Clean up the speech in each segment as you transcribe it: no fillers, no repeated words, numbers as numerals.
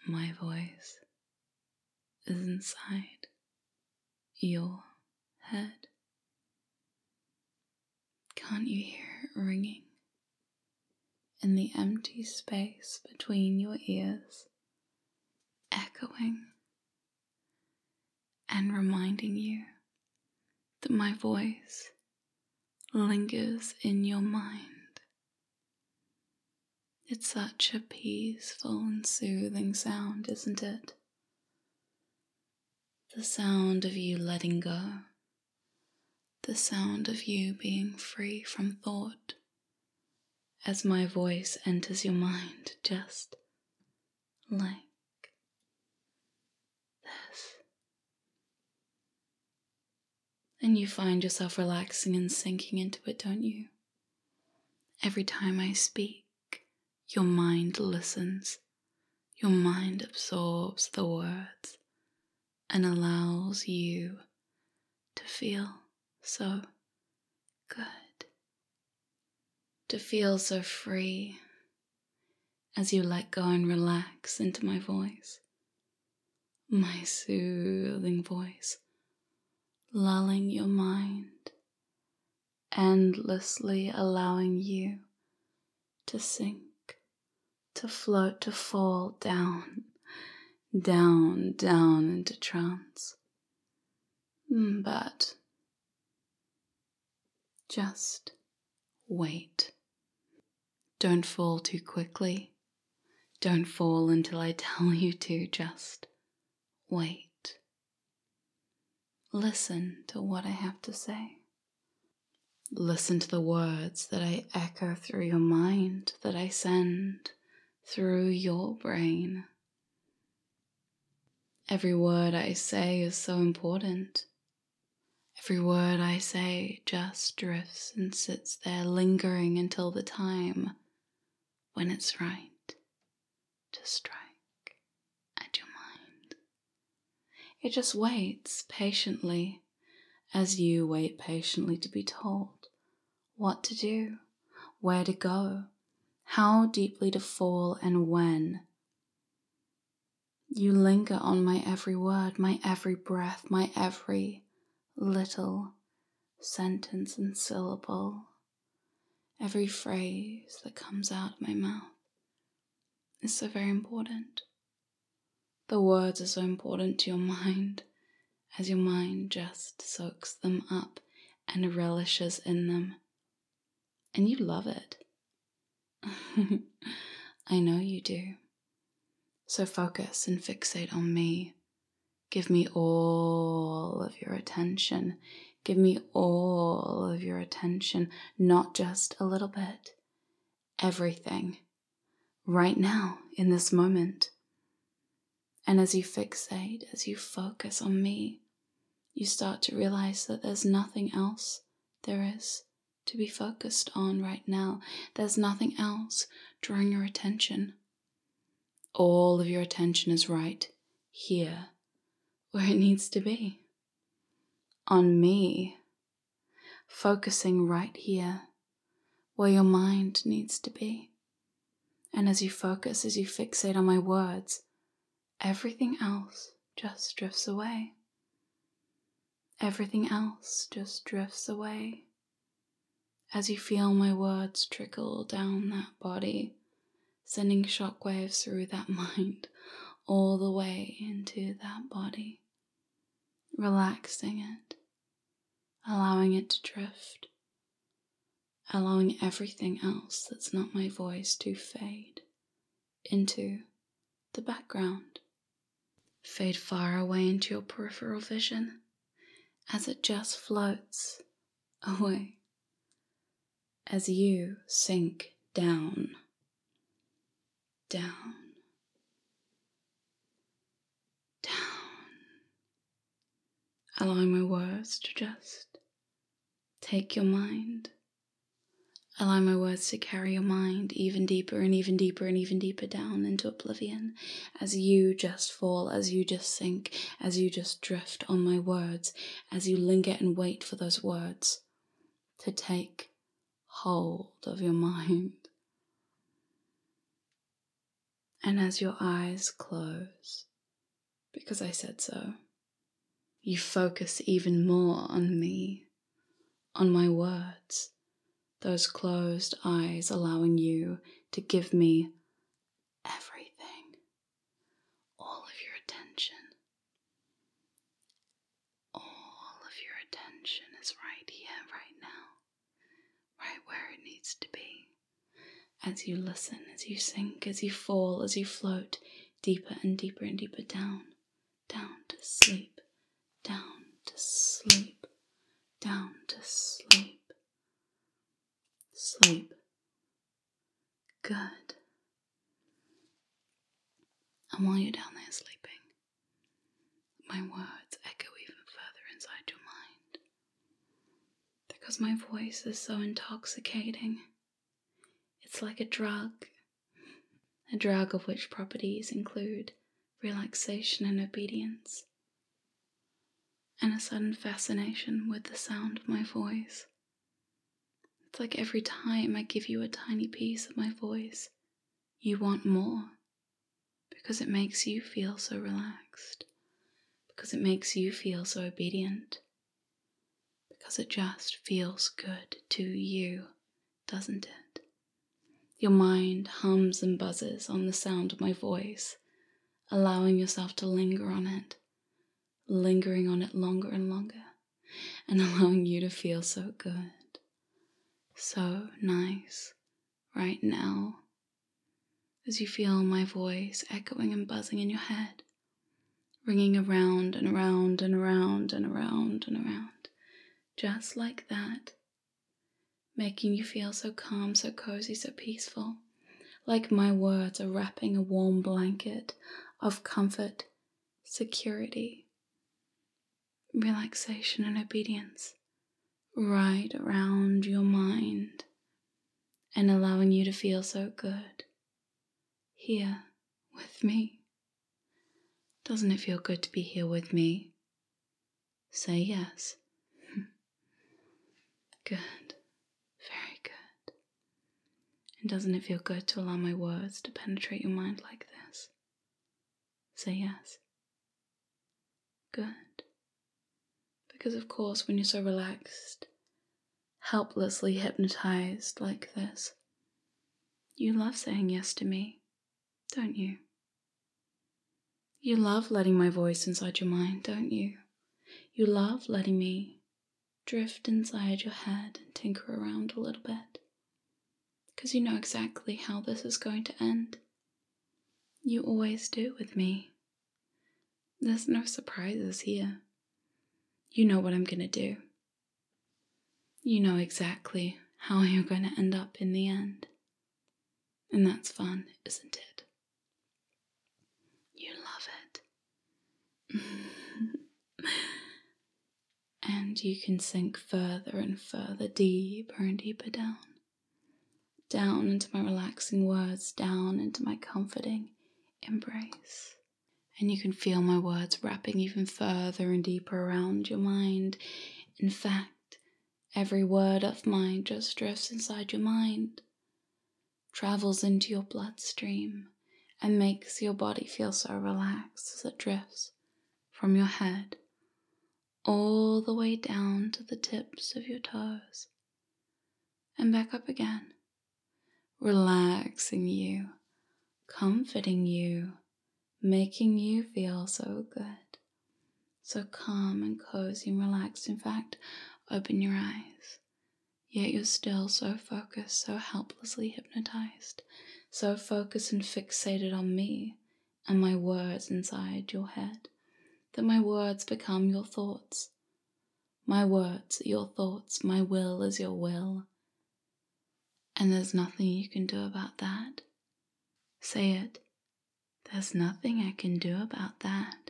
my voice is inside your head. Can't you hear it ringing in the empty space between your ears, echoing and reminding you that my voice lingers in your mind? It's such a peaceful and soothing sound, isn't it? The sound of you letting go, the sound of you being free from thought as my voice enters your mind, just like this. And you find yourself relaxing and sinking into it, don't you? Every time I speak, your mind listens, your mind absorbs the words and allows you to feel so good, to feel so free as you let go and relax into my voice, my soothing voice, lulling your mind, endlessly allowing you to sink, to float, to fall down, down, down into trance. But just wait. Don't fall too quickly. Don't fall until I tell you to. Just wait. Listen to what I have to say. Listen to the words that I echo through your mind, that I send through your brain. Every word I say is so important. Every word I say just drifts and sits there lingering until the time when it's right to strike at your mind. It just waits patiently as you wait patiently to be told what to do, where to go, how deeply to fall, and when. You linger on my every word, my every breath, my every little sentence and syllable, every phrase that comes out of my mouth is so very important. The words are so important to your mind as your mind just soaks them up and relishes in them. And you love it. I know you do. So focus and fixate on me. Give me all of your attention. Give me all of your attention, not just a little bit. Everything. Right now, in this moment. And as you fixate, as you focus on me, you start to realize that there's nothing else there is to be focused on right now. There's nothing else drawing your attention. All of your attention is right here, where it needs to be. On me, focusing right here, where your mind needs to be. And as you focus, as you fixate on my words, everything else just drifts away. Everything else just drifts away. As you feel my words trickle down that body, sending shockwaves through that mind, all the way into that body, relaxing it, allowing it to drift, allowing everything else that's not my voice to fade into the background, fade far away into your peripheral vision as it just floats away, as you sink down, down, down, allowing my words to just take your mind, allow my words to carry your mind even deeper and even deeper and even deeper down into oblivion as you just fall, as you just sink, as you just drift on my words, as you linger and wait for those words to take hold of your mind. And as your eyes close, because I said so, you focus even more on me, on my words, those closed eyes allowing you to give me everything, all of your attention. All of your attention is right here, right now, right where it needs to be. As you listen, as you sink, as you fall, as you float deeper and deeper and deeper down, down to sleep, down to sleep, down to sleep. Sleep. Good. And while you're down there sleeping, my words echo even further inside your mind. Because my voice is so intoxicating. It's like a drug of which properties include relaxation and obedience, and a sudden fascination with the sound of my voice. It's like every time I give you a tiny piece of my voice, you want more, because it makes you feel so relaxed, because it makes you feel so obedient, because it just feels good to you, doesn't it? Your mind hums and buzzes on the sound of my voice, allowing yourself to linger on it, lingering on it longer and longer, and allowing you to feel so good, so nice right now, as you feel my voice echoing and buzzing in your head, ringing around and around and around and around and around, just like that, making you feel so calm, so cozy, so peaceful, like my words are wrapping a warm blanket of comfort, security, relaxation and obedience right around your mind, and allowing you to feel so good here with me. Doesn't it feel good to be here with me? Say yes. Good. Very good. And doesn't it feel good to allow my words to penetrate your mind like this? Say yes. Good. Because of course, when you're so relaxed, helplessly hypnotized like this, you love saying yes to me, don't you? You love letting my voice inside your mind, don't you? You love letting me drift inside your head and tinker around a little bit. Because you know exactly how this is going to end. You always do with me. There's no surprises here. You know what I'm going to do. You know exactly how you're going to end up in the end. And that's fun, isn't it? You love it. And you can sink further and further, deeper and deeper down. Down into my relaxing words, down into my comforting embrace. And you can feel my words wrapping even further and deeper around your mind. In fact, every word of mine just drifts inside your mind, travels into your bloodstream, and makes your body feel so relaxed as it drifts from your head all the way down to the tips of your toes and back up again, relaxing you, comforting you, making you feel so good, so calm and cozy and relaxed. In fact, open your eyes, yet you're still so focused, so helplessly hypnotized, so focused and fixated on me and my words inside your head, that my words become your thoughts. My words are your thoughts, my will is your will. And there's nothing you can do about that. Say it. There's nothing I can do about that.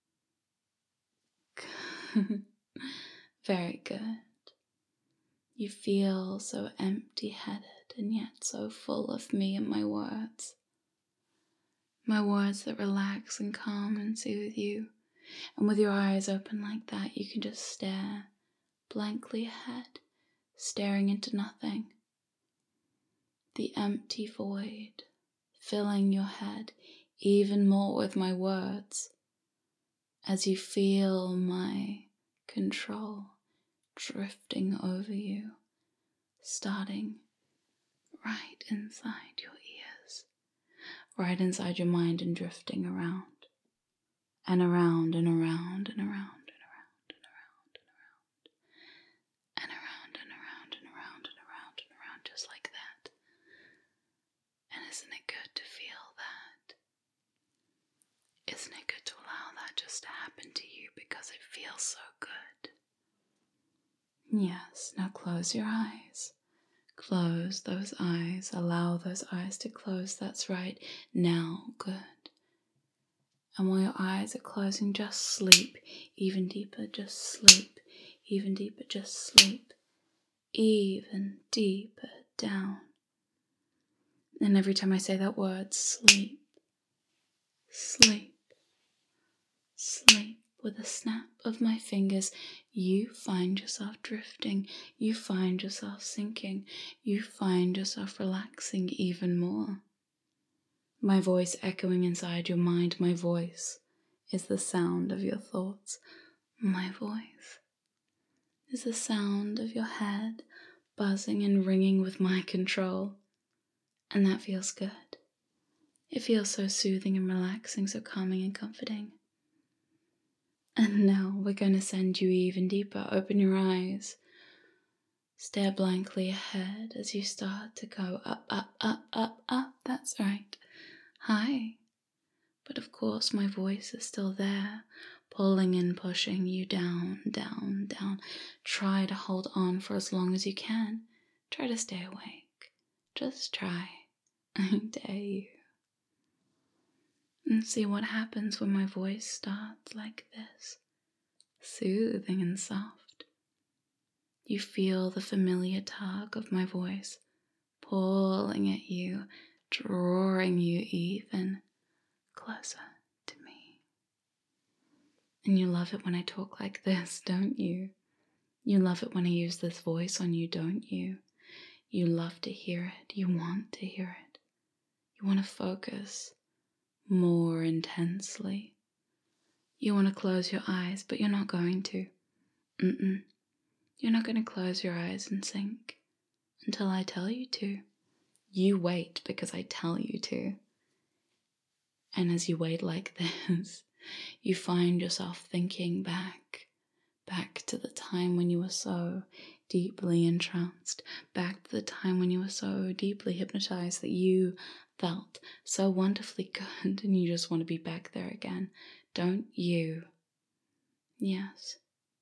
Very good. You feel so empty-headed and yet so full of me and my words. My words that relax and calm and soothe you. And with your eyes open like that, you can just stare blankly ahead, staring into nothing. The empty void filling your head even more with my words as you feel my control drifting over you, starting right inside your ears, right inside your mind, and drifting around and around and around and around and around and around and around and around and around and around and around and around, just like that. And isn't it good to feel that? Isn't it good to allow that just to happen to you because it feels so good? Yes, now close your eyes. Close those eyes. Allow those eyes to close. That's right. Now, good. And while your eyes are closing, just sleep even deeper. Just sleep even deeper. Just sleep even deeper down. And every time I say that word, sleep, sleep, sleep. With a snap of my fingers, you find yourself drifting. You find yourself sinking. You find yourself relaxing even more. My voice echoing inside your mind. My voice is the sound of your thoughts. My voice is the sound of your head buzzing and ringing with my control. And that feels good. It feels so soothing and relaxing, so calming and comforting. And now we're going to send you even deeper. Open your eyes. Stare blankly ahead as you start to go up, up, up, up, up. That's right. High. But of course my voice is still there, pulling and pushing you down, down, down. Try to hold on for as long as you can. Try to stay awake. Just try. I dare you. And see what happens when my voice starts like this. Soothing and soft. You feel the familiar tug of my voice pulling at you, drawing you even closer to me. And you love it when I talk like this, don't you? You love it when I use this voice on you, don't you? You love to hear it. You want to hear it. You want to focus more intensely. You want to close your eyes, but you're not going to. You're not going to close your eyes and sink until I tell you to. You wait because I tell you to. And as you wait like this, you find yourself thinking back to the time when you were so deeply entranced, back to the time when you were so deeply hypnotized that you felt so wonderfully good and you just want to be back there again, don't you? Yes.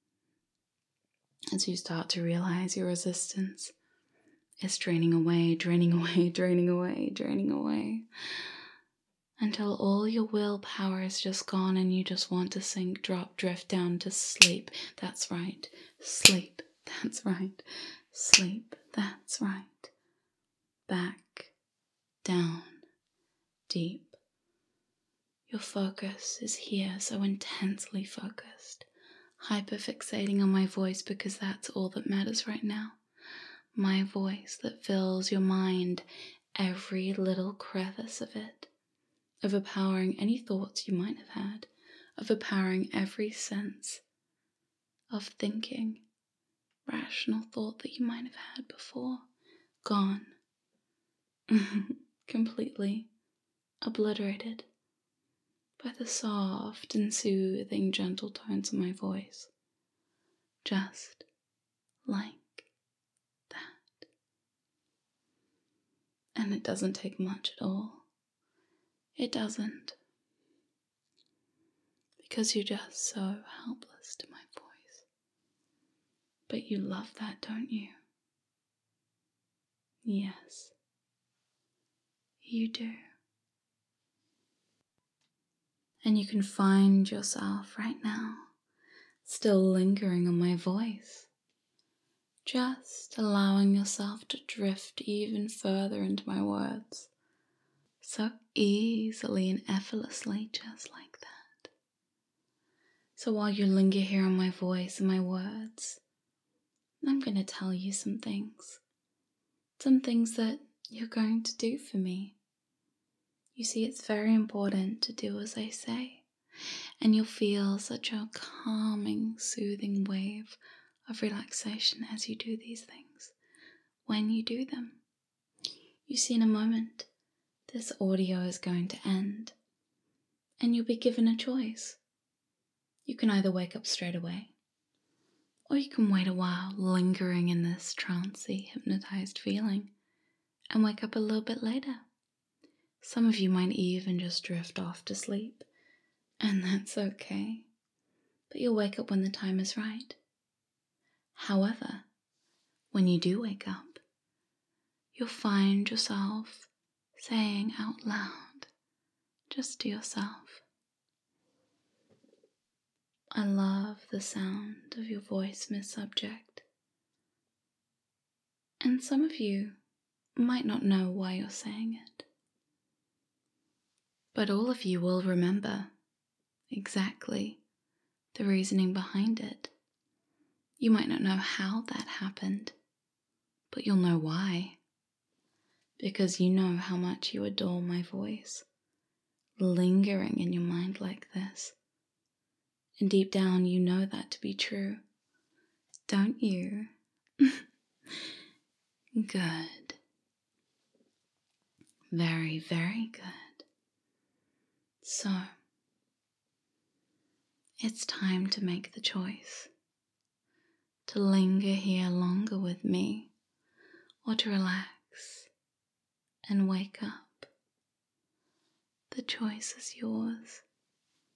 As you start to realize your resistance is draining away, draining away, draining away, draining away, until all your willpower is just gone and you just want to sink, drop, drift down to sleep. That's right. Sleep. That's right. Sleep. That's right. Back, down, deep. Your focus is here, so intensely focused. Hyperfixating on my voice because that's all that matters right now. My voice that fills your mind, every little crevice of it. Overpowering any thoughts you might have had, overpowering every sense of thinking, rational thought that you might have had before, gone, completely obliterated by the soft and soothing gentle tones of my voice, just like that. And it doesn't take much at all. It doesn't. Because you're just so helpless to my voice. But you love that, don't you? Yes, you do. And you can find yourself right now still lingering on my voice. Just allowing yourself to drift even further into my words. So easily and effortlessly, just like that. So while you linger here on my voice and my words, I'm going to tell you some things. Some things that you're going to do for me. You see, it's very important to do as I say, and you'll feel such a calming, soothing wave of relaxation as you do these things, when you do them. You see, in a moment, this audio is going to end, and you'll be given a choice. You can either wake up straight away, or you can wait a while, lingering in this trancey, hypnotized feeling, and wake up a little bit later. Some of you might even just drift off to sleep, and that's okay. But you'll wake up when the time is right. However, when you do wake up, you'll find yourself saying out loud, just to yourself, "I love the sound of your voice, Miss Subject." And some of you might not know why you're saying it, but all of you will remember exactly the reasoning behind it. You might not know how that happened, but you'll know why. Because you know how much you adore my voice, lingering in your mind like this. And deep down you know that to be true, don't you? Good. Very, very good. So, it's time to make the choice. To linger here longer with me, or to relax and wake up. The choice is yours.